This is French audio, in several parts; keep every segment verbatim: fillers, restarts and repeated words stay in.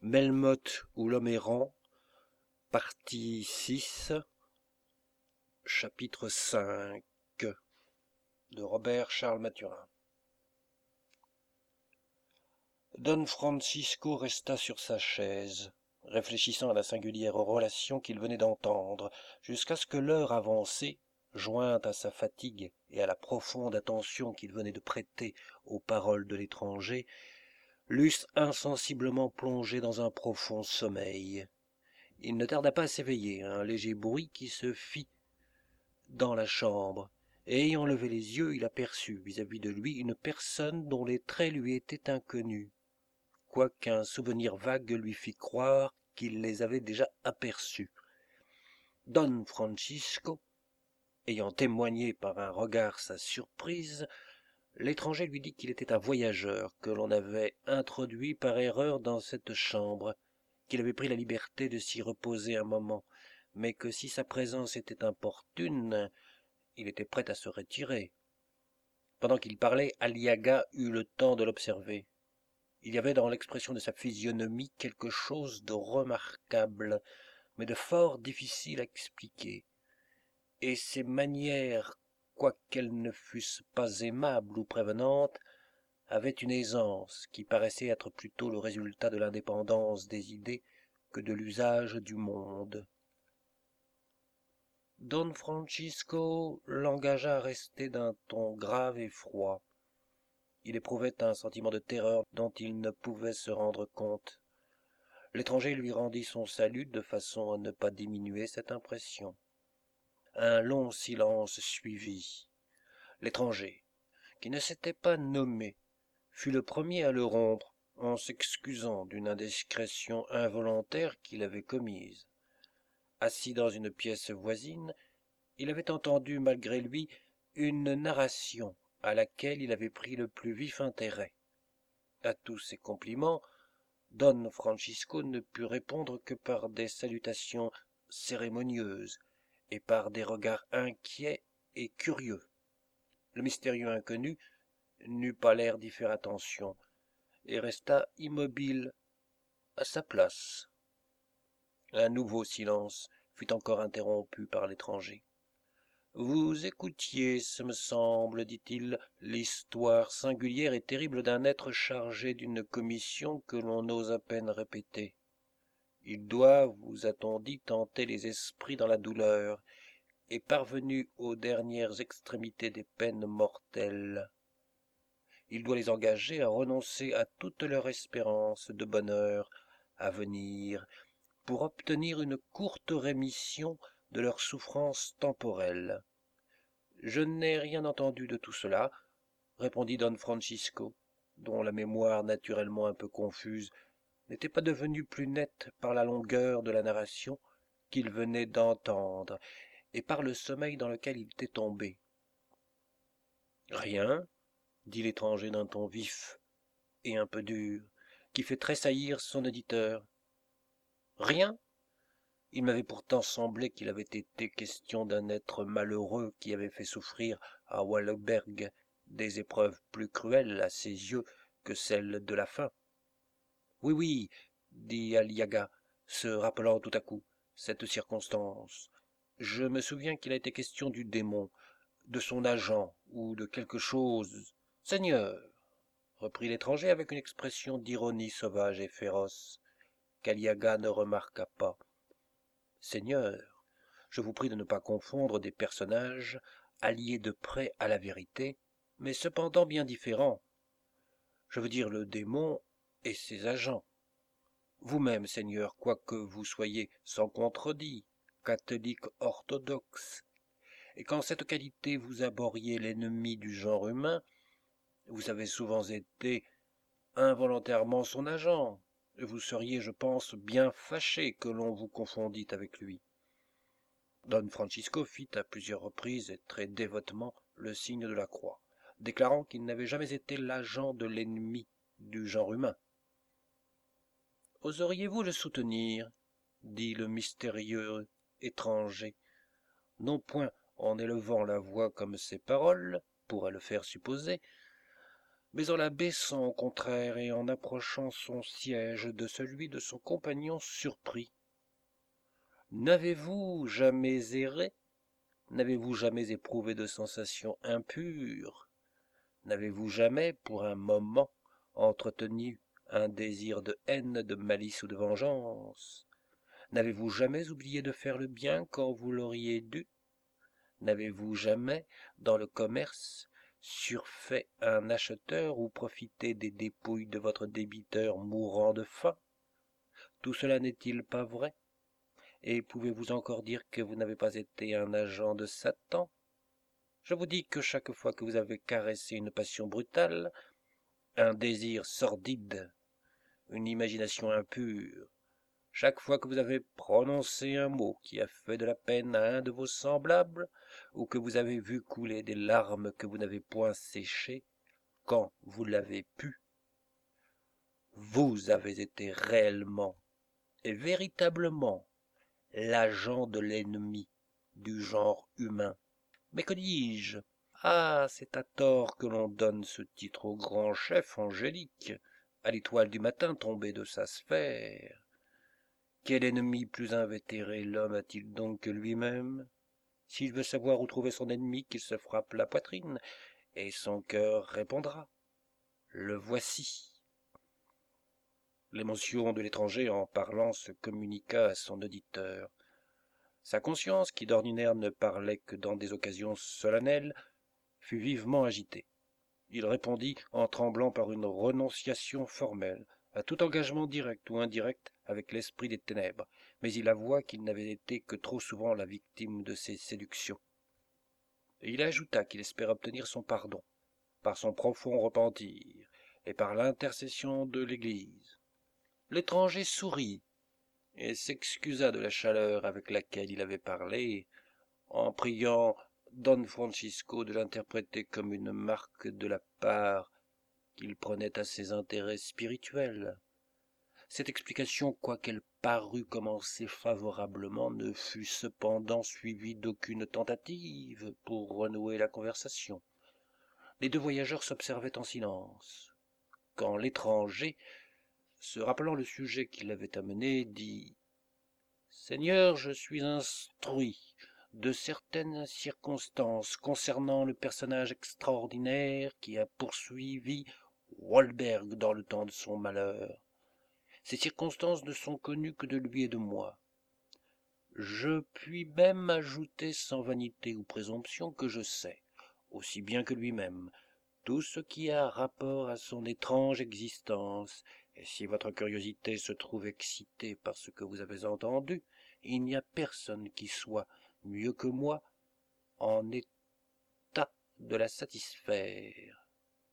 Melmoth ou l'homme errant, partie six, chapitre cinq, de Robert Charles Mathurin. Don Francisco resta sur sa chaise, réfléchissant à la singulière relation qu'il venait d'entendre, jusqu'à ce que l'heure avancée, jointe à sa fatigue et à la profonde attention qu'il venait de prêter aux paroles de l'étranger, l'eussent insensiblement plongé dans un profond sommeil. Il ne tarda pas à s'éveiller à un léger bruit qui se fit dans la chambre, et ayant levé les yeux, il aperçut vis-à-vis de lui une personne dont les traits lui étaient inconnus, quoiqu'un souvenir vague lui fit croire qu'il les avait déjà aperçus. Don Francisco, ayant témoigné par un regard sa surprise, l'étranger lui dit qu'il était un voyageur que l'on avait introduit par erreur dans cette chambre, qu'il avait pris la liberté de s'y reposer un moment, mais que si sa présence était importune, il était prêt à se retirer. Pendant qu'il parlait, Aliaga eut le temps de l'observer. Il y avait dans l'expression de sa physionomie quelque chose de remarquable, mais de fort difficile à expliquer, et ses manières, quoiqu'elles ne fussent pas aimables ou prévenantes, avaient une aisance qui paraissait être plutôt le résultat de l'indépendance des idées que de l'usage du monde. Don Francisco l'engagea à rester d'un ton grave et froid. Il éprouvait un sentiment de terreur dont il ne pouvait se rendre compte. L'étranger lui rendit son salut de façon à ne pas diminuer cette impression. Un long silence suivit. L'étranger, qui ne s'était pas nommé, fut le premier à le rompre en s'excusant d'une indiscrétion involontaire qu'il avait commise. Assis dans une pièce voisine, il avait entendu malgré lui une narration à laquelle il avait pris le plus vif intérêt. À tous ces compliments, Don Francisco ne put répondre que par des salutations cérémonieuses et par des regards inquiets et curieux. Le mystérieux inconnu n'eut pas l'air d'y faire attention et resta immobile à sa place. Un nouveau silence fut encore interrompu par l'étranger. « Vous écoutiez, ce me semble, dit-il, l'histoire singulière et terrible d'un être chargé d'une commission que l'on ose à peine répéter. Il doit, vous a-t-on dit, tenter les esprits dans la douleur, et parvenu aux dernières extrémités des peines mortelles. Il doit les engager à renoncer à toute leur espérance de bonheur à venir, pour obtenir une courte rémission de leurs souffrances temporelles. » Je n'ai rien entendu de tout cela, répondit Don Francisco, dont la mémoire naturellement un peu confuse n'était pas devenue plus nette par la longueur de la narration qu'il venait d'entendre et par le sommeil dans lequel il était tombé. Rien, dit l'étranger d'un ton vif et un peu dur, qui fait tressaillir son auditeur. Rien? Il m'avait pourtant semblé qu'il avait été question d'un être malheureux qui avait fait souffrir à Wallenberg des épreuves plus cruelles à ses yeux que celles de la faim. Oui, oui, dit Aliaga, se rappelant tout à coup cette circonstance. Je me souviens qu'il a été question du démon, de son agent, ou de quelque chose. Seigneur, reprit l'étranger avec une expression d'ironie sauvage et féroce, qu'Aliaga ne remarqua pas. Seigneur, je vous prie de ne pas confondre des personnages alliés de près à la vérité, mais cependant bien différents. Je veux dire le démon et ses agents. Vous-même, Seigneur, quoique vous soyez sans contredit, catholique orthodoxe, et qu'en cette qualité vous abhorriez l'ennemi du genre humain, vous avez souvent été involontairement son agent, et vous seriez, je pense, bien fâché que l'on vous confondît avec lui. Don Francisco fit à plusieurs reprises et très dévotement le signe de la croix, déclarant qu'il n'avait jamais été l'agent de l'ennemi du genre humain. « Oseriez-vous le soutenir ?» dit le mystérieux étranger, non point en élevant la voix comme ses paroles pourraient le faire supposer, mais en la baissant au contraire et en approchant son siège de celui de son compagnon surpris. « N'avez-vous jamais erré? N'avez-vous jamais éprouvé de sensations impures? N'avez-vous jamais, pour un moment, entretenu un désir de haine, de malice ou de vengeance? N'avez-vous jamais oublié de faire le bien quand vous l'auriez dû? N'avez-vous jamais, dans le commerce, surfait un acheteur ou profité des dépouilles de votre débiteur mourant de faim? Tout cela n'est-il pas vrai? Et pouvez-vous encore dire que vous n'avez pas été un agent de Satan? Je vous dis que chaque fois que vous avez caressé une passion brutale, un désir sordide, une imagination impure, chaque fois que vous avez prononcé un mot qui a fait de la peine à un de vos semblables, ou que vous avez vu couler des larmes que vous n'avez point séchées, quand vous l'avez pu, vous avez été réellement et véritablement l'agent de l'ennemi du genre humain. Mais que dis-je? Ah, c'est à tort que l'on donne ce titre au grand chef angélique, à l'étoile du matin tombée de sa sphère. Quel ennemi plus invétéré l'homme a-t-il donc que lui-même? S'il veut savoir où trouver son ennemi, qu'il se frappe la poitrine, et son cœur répondra. Le voici. L'émotion de l'étranger en parlant se communiqua à son auditeur. Sa conscience, qui d'ordinaire ne parlait que dans des occasions solennelles, fut vivement agitée. Il répondit en tremblant par une renonciation formelle à tout engagement direct ou indirect avec l'esprit des ténèbres, mais il avoua qu'il n'avait été que trop souvent la victime de ses séductions. Et il ajouta qu'il espérait obtenir son pardon, par son profond repentir, et par l'intercession de l'Église. L'étranger sourit, et s'excusa de la chaleur avec laquelle il avait parlé, en priant Don Francisco de l'interpréter comme une marque de la part qu'il prenait à ses intérêts spirituels. Cette explication, quoiqu'elle parût commencer favorablement, ne fut cependant suivie d'aucune tentative pour renouer la conversation. Les deux voyageurs s'observaient en silence, quand l'étranger, se rappelant le sujet qui l'avait amené, dit « Seigneur, je suis instruit de certaines circonstances concernant le personnage extraordinaire qui a poursuivi Walberg dans le temps de son malheur. Ces circonstances ne sont connues que de lui et de moi. Je puis même ajouter sans vanité ou présomption que je sais, aussi bien que lui-même, tout ce qui a rapport à son étrange existence, et si votre curiosité se trouve excitée par ce que vous avez entendu, il n'y a personne qui soit, mieux que moi, en état de la satisfaire. »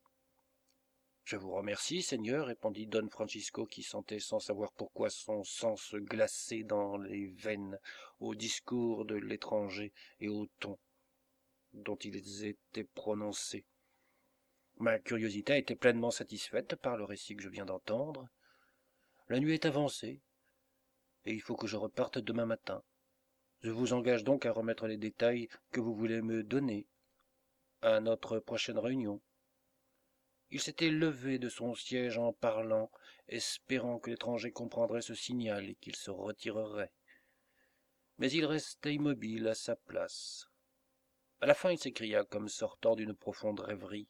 « Je vous remercie, Seigneur, répondit Don Francisco, qui sentait sans savoir pourquoi son sang se glacer dans les veines au discours de l'étranger et au ton dont ils étaient prononcés. Ma curiosité a été pleinement satisfaite par le récit que je viens d'entendre. La nuit est avancée, et il faut que je reparte demain matin. Je vous engage donc à remettre les détails que vous voulez me donner à notre prochaine réunion. » Il s'était levé de son siège en parlant, espérant que l'étranger comprendrait ce signal et qu'il se retirerait. Mais il restait immobile à sa place. À la fin, il s'écria, comme sortant d'une profonde rêverie.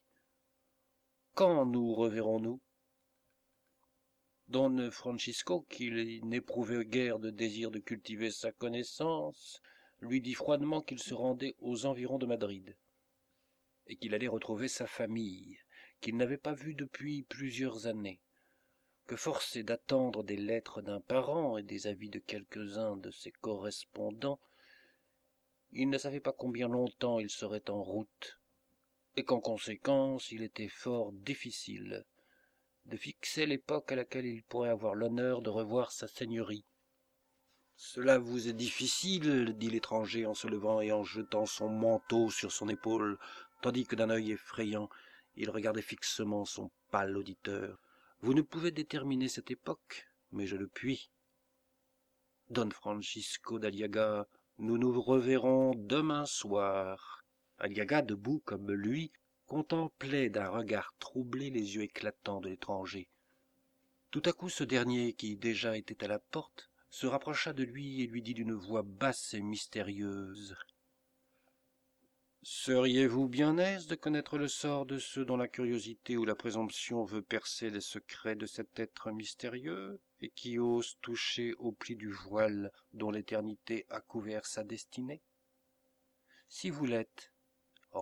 « Quand nous reverrons-nous » Don Francisco, qui n'éprouvait guère de désir de cultiver sa connaissance, lui dit froidement qu'il se rendait aux environs de Madrid, et qu'il allait retrouver sa famille, qu'il n'avait pas vue depuis plusieurs années, que forcé d'attendre des lettres d'un parent et des avis de quelques-uns de ses correspondants, il ne savait pas combien longtemps il serait en route, et qu'en conséquence il était fort difficile de fixer l'époque à laquelle il pourrait avoir l'honneur de revoir sa seigneurie. « Cela vous est difficile, dit l'étranger en se levant et en jetant son manteau sur son épaule, tandis que d'un œil effrayant, il regardait fixement son pâle auditeur. Vous ne pouvez déterminer cette époque, mais je le puis. Don Francisco d'Aliaga, nous nous reverrons demain soir. » Aliaga, debout comme lui, contemplait d'un regard troublé les yeux éclatants de l'étranger. Tout à coup ce dernier, qui déjà était à la porte, se rapprocha de lui et lui dit d'une voix basse et mystérieuse: « Seriez-vous bien aise de connaître le sort de ceux dont la curiosité ou la présomption veut percer les secrets de cet être mystérieux, et qui osent toucher au pli du voile dont l'éternité a couvert sa destinée? Si vous l'êtes, regardez. »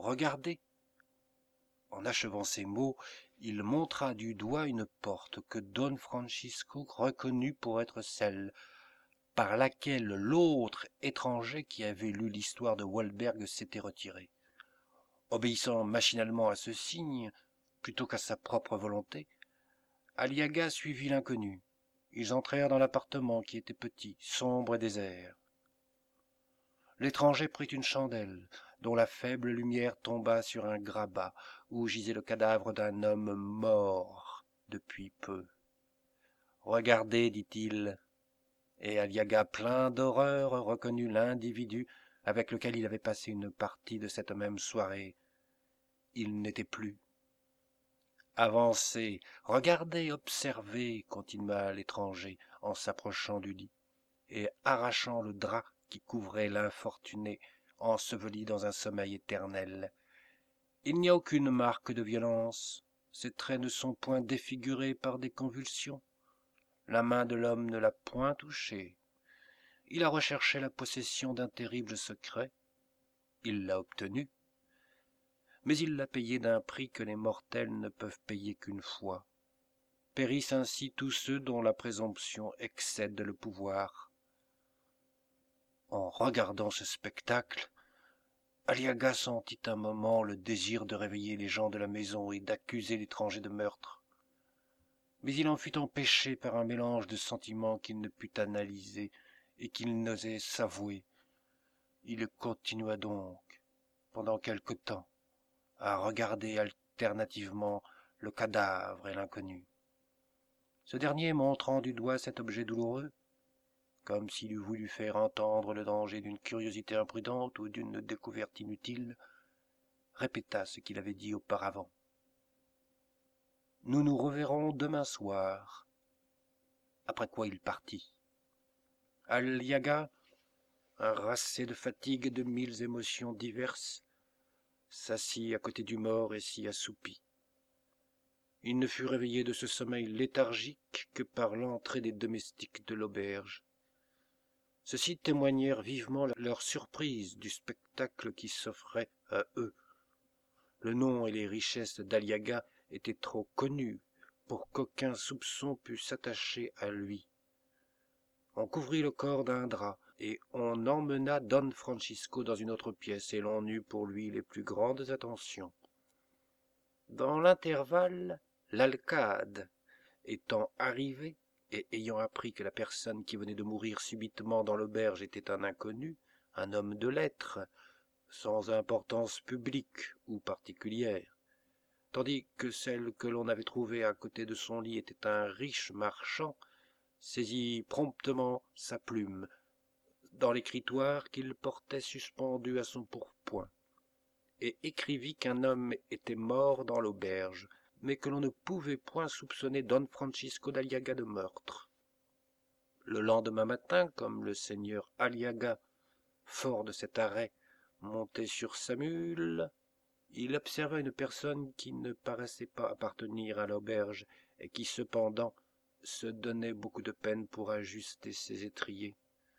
En achevant ces mots, il montra du doigt une porte que Don Francisco reconnut pour être celle par laquelle l'autre étranger qui avait lu l'histoire de Walberg s'était retiré. Obéissant machinalement à ce signe, plutôt qu'à sa propre volonté, Aliaga suivit l'inconnu. Ils entrèrent dans l'appartement qui était petit, sombre et désert. L'étranger prit une chandelle, dont la faible lumière tomba sur un grabat où gisait le cadavre d'un homme mort depuis peu. « Regardez, dit-il, et Aliaga, plein d'horreur, reconnut l'individu avec lequel il avait passé une partie de cette même soirée. Il n'était plus. « Avancez, regardez, observez, continua l'étranger en s'approchant du lit et arrachant le drap qui couvrait l'infortuné, enseveli dans un sommeil éternel. Il n'y a aucune marque de violence, ses traits ne sont point défigurés par des convulsions. La main de l'homme ne l'a point touché. Il a recherché la possession d'un terrible secret. Il l'a obtenu. Mais il l'a payé d'un prix que les mortels ne peuvent payer qu'une fois. Périssent ainsi tous ceux dont la présomption excède le pouvoir. » En regardant ce spectacle, Aliaga sentit un moment le désir de réveiller les gens de la maison et d'accuser l'étranger de meurtre. Mais il en fut empêché par un mélange de sentiments qu'il ne put analyser et qu'il n'osait s'avouer. Il continua donc, pendant quelque temps, à regarder alternativement le cadavre et l'inconnu. Ce dernier, montrant du doigt cet objet douloureux, comme s'il eût voulu faire entendre le danger d'une curiosité imprudente ou d'une découverte inutile, répéta ce qu'il avait dit auparavant. « Nous nous reverrons demain soir. » Après quoi il partit. Aliaga, harassé de fatigue et de mille émotions diverses, s'assit à côté du mort et s'y assoupit. Il ne fut réveillé de ce sommeil léthargique que par l'entrée des domestiques de l'auberge. Ceux-ci témoignèrent vivement leur surprise du spectacle qui s'offrait à eux. Le nom et les richesses d'Aliaga étaient trop connus pour qu'aucun soupçon pût s'attacher à lui. On couvrit le corps d'un drap, et on emmena Don Francisco dans une autre pièce, et l'on eut pour lui les plus grandes attentions. Dans l'intervalle, l'alcade étant arrivé, et ayant appris que la personne qui venait de mourir subitement dans l'auberge était un inconnu, un homme de lettres, sans importance publique ou particulière, tandis que celle que l'on avait trouvée à côté de son lit était un riche marchand, saisit promptement sa plume dans l'écritoire qu'il portait suspendu à son pourpoint, et écrivit qu'un homme était mort dans l'auberge, mais que l'on ne pouvait point soupçonner Don Francisco d'Aliaga de meurtre. Le lendemain matin, comme le seigneur Aliaga, fort de cet arrêt, montait sur sa mule, il observa une personne qui ne paraissait pas appartenir à l'auberge et qui cependant se donnait beaucoup de peine pour ajuster ses étriers.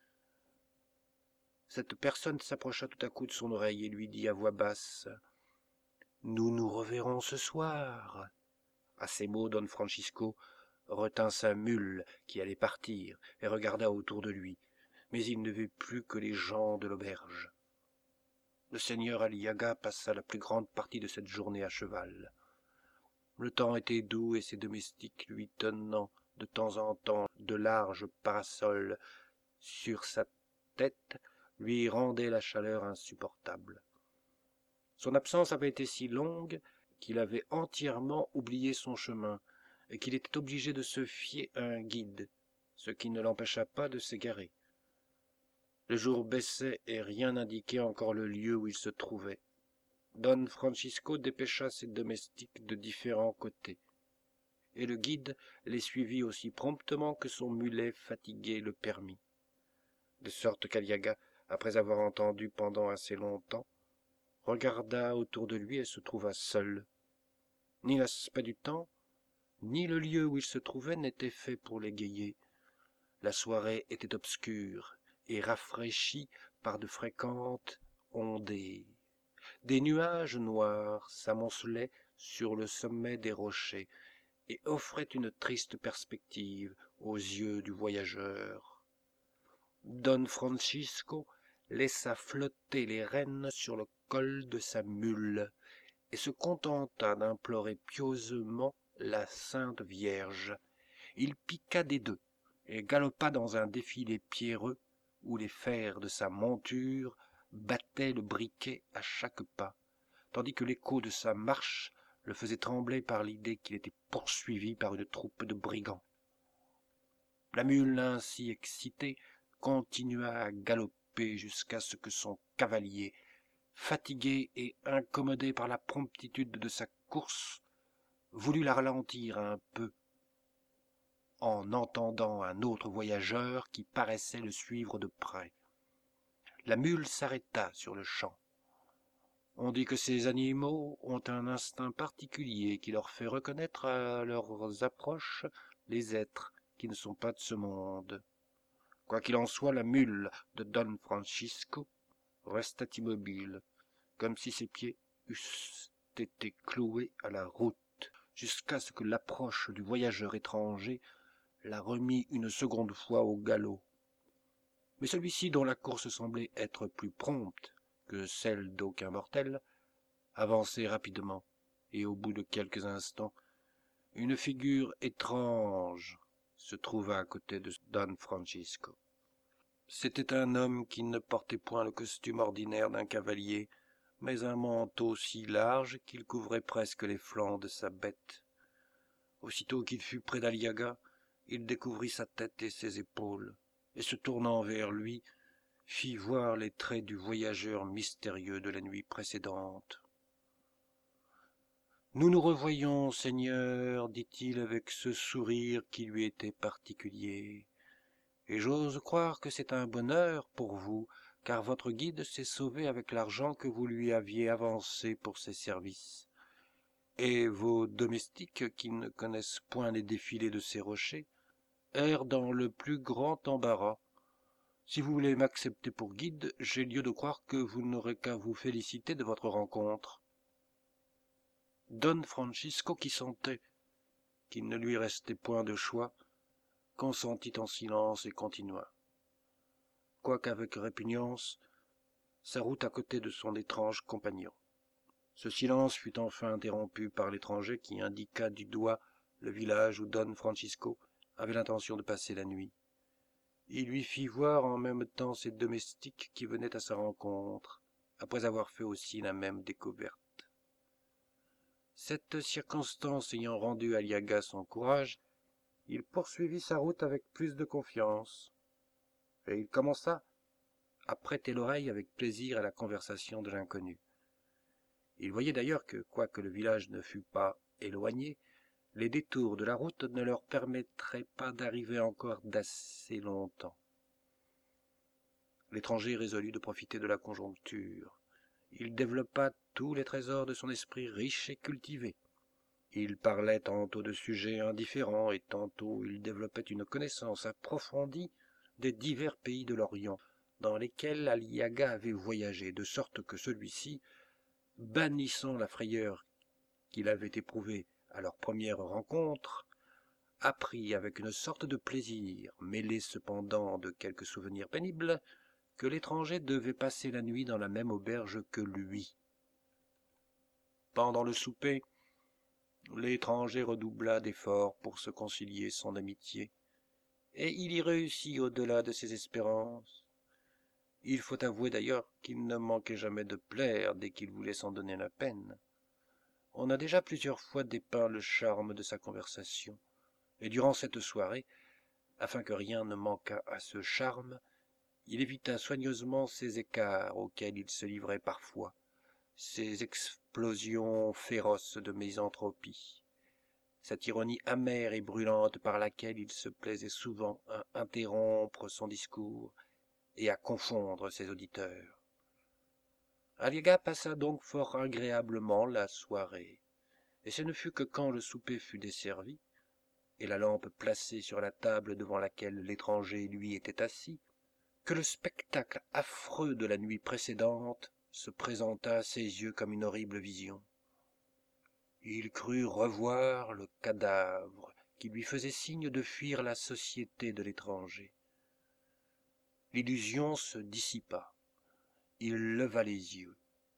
Cette personne s'approcha tout à coup de son oreille et lui dit à voix basse: « Nous nous reverrons ce soir. » À ces mots, Don Francisco retint sa mule qui allait partir et regarda autour de lui, mais il ne vit plus que les gens de l'auberge. Le seigneur Aliaga passa la plus grande partie de cette journée à cheval. Le temps était doux et ses domestiques lui tenant de temps en temps de larges parasols sur sa tête lui rendaient la chaleur insupportable. Son absence avait été si longue qu'il avait entièrement oublié son chemin et qu'il était obligé de se fier à un guide, ce qui ne l'empêcha pas de s'égarer. Le jour baissait et rien n'indiquait encore le lieu où il se trouvait. Don Francisco dépêcha ses domestiques de différents côtés, et le guide les suivit aussi promptement que son mulet fatigué le permit, de sorte qu'Aliaga, après avoir entendu pendant assez longtemps, regarda autour de lui et se trouva seul. Ni l'aspect du temps, ni le lieu où il se trouvait n'étaient faits pour l'égayer. La soirée était obscure et rafraîchie par de fréquentes ondées. Des nuages noirs s'amoncelaient sur le sommet des rochers et offraient une triste perspective aux yeux du voyageur. Don Francisco laissa flotter les rênes sur le col de sa mule et se contenta d'implorer pieusement la Sainte Vierge. Il piqua des deux et galopa dans un défilé pierreux où les fers de sa monture battaient le briquet à chaque pas, tandis que l'écho de sa marche le faisait trembler par l'idée qu'il était poursuivi par une troupe de brigands. La mule ainsi excitée continua à galoper jusqu'à ce que son cavalier, fatigué et incommodé par la promptitude de sa course, voulut la ralentir un peu, en entendant un autre voyageur qui paraissait le suivre de près. La mule s'arrêta sur-le-champ. On dit que ces animaux ont un instinct particulier qui leur fait reconnaître à leurs approches les êtres qui ne sont pas de ce monde. Quoi qu'il en soit, la mule de Don Francisco resta immobile, comme si ses pieds eussent été cloués à la route, jusqu'à ce que l'approche du voyageur étranger la remit une seconde fois au galop. Mais celui-ci, dont la course semblait être plus prompte que celle d'aucun mortel, avançait rapidement, et au bout de quelques instants, une figure étrange se trouva à côté de Don Francisco. C'était un homme qui ne portait point le costume ordinaire d'un cavalier, mais un manteau si large qu'il couvrait presque les flancs de sa bête. Aussitôt qu'il fut près d'Aliaga, il découvrit sa tête et ses épaules, et se tournant vers lui, fit voir les traits du voyageur mystérieux de la nuit précédente. « Nous nous revoyons, Seigneur, dit-il avec ce sourire qui lui était particulier, et j'ose croire que c'est un bonheur pour vous, car votre guide s'est sauvé avec l'argent que vous lui aviez avancé pour ses services. Et vos domestiques, qui ne connaissent point les défilés de ces rochers, errent dans le plus grand embarras. Si vous voulez m'accepter pour guide, j'ai lieu de croire que vous n'aurez qu'à vous féliciter de votre rencontre. » Don Francisco, qui sentait qu'il ne lui restait point de choix, consentit en silence et continua. Quoiqu'avec répugnance, sa route à côté de son étrange compagnon. Ce silence fut enfin interrompu par l'étranger qui indiqua du doigt le village où Don Francisco avait l'intention de passer la nuit. Il lui fit voir en même temps ses domestiques qui venaient à sa rencontre, après avoir fait aussi la même découverte. Cette circonstance ayant rendu Aliaga son courage, il poursuivit sa route avec plus de confiance, et il commença à prêter l'oreille avec plaisir à la conversation de l'inconnu. Il voyait d'ailleurs que, quoique le village ne fût pas éloigné, les détours de la route ne leur permettraient pas d'arriver encore d'assez longtemps. L'étranger résolut de profiter de la conjoncture. Il développa tous les trésors de son esprit riche et cultivé. Il parlait tantôt de sujets indifférents et tantôt il développait une connaissance approfondie des divers pays de l'Orient dans lesquels Aliaga avait voyagé, de sorte que celui-ci, bannissant la frayeur qu'il avait éprouvée à leur première rencontre, apprit avec une sorte de plaisir, mêlé cependant de quelques souvenirs pénibles, que l'étranger devait passer la nuit dans la même auberge que lui. Pendant le souper, l'étranger redoubla d'efforts pour se concilier son amitié, et il y réussit au-delà de ses espérances. Il faut avouer d'ailleurs qu'il ne manquait jamais de plaire dès qu'il voulait s'en donner la peine. On a déjà plusieurs fois dépeint le charme de sa conversation, et durant cette soirée, afin que rien ne manquât à ce charme, il évita soigneusement ces écarts auxquels il se livrait parfois, ces explosions féroces de misanthropie, cette ironie amère et brûlante par laquelle il se plaisait souvent à interrompre son discours et à confondre ses auditeurs. Aliaga passa donc fort agréablement la soirée, et ce ne fut que quand le souper fut desservi, et la lampe placée sur la table devant laquelle l'étranger lui était assis, que le spectacle affreux de la nuit précédente se présenta à ses yeux comme une horrible vision. Il crut revoir le cadavre qui lui faisait signe de fuir la société de l'étranger. L'illusion se dissipa. Il leva les yeux.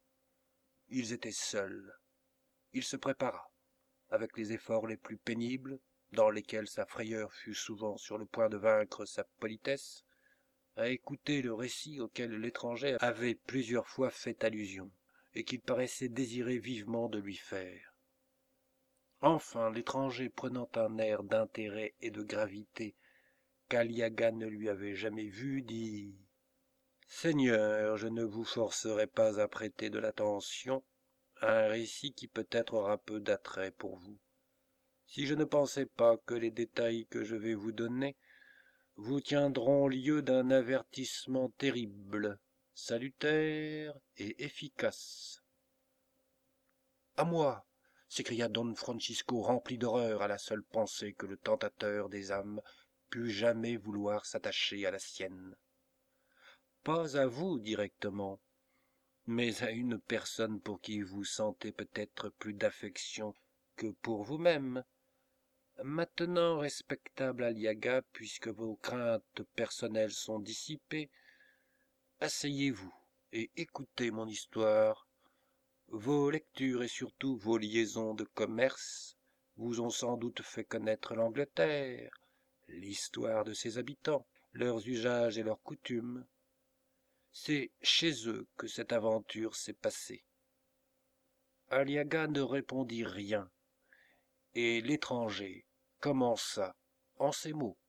Ils étaient seuls. Il se prépara, avec les efforts les plus pénibles, dans lesquels sa frayeur fut souvent sur le point de vaincre sa politesse, à écouter le récit auquel l'étranger avait plusieurs fois fait allusion, et qu'il paraissait désirer vivement de lui faire. Enfin, l'étranger, prenant un air d'intérêt et de gravité qu'Aliaga ne lui avait jamais vu, dit « Seigneur, je ne vous forcerai pas à prêter de l'attention à un récit qui peut-être aura peu d'attrait pour vous, si je ne pensais pas que les détails que je vais vous donner vous tiendront lieu d'un avertissement terrible, salutaire et efficace. »« À moi !» s'écria don Francisco, rempli d'horreur à la seule pensée que le tentateur des âmes pût jamais vouloir s'attacher à la sienne. « Pas à vous directement, mais à une personne pour qui vous sentez peut-être plus d'affection que pour vous-même. Maintenant, respectable Aliaga, puisque vos craintes personnelles sont dissipées, asseyez-vous et écoutez mon histoire. Vos lectures et surtout vos liaisons de commerce vous ont sans doute fait connaître l'Angleterre, l'histoire de ses habitants, leurs usages et leurs coutumes. C'est chez eux que cette aventure s'est passée. » Aliaga ne répondit rien, et l'étranger commença, en ces mots,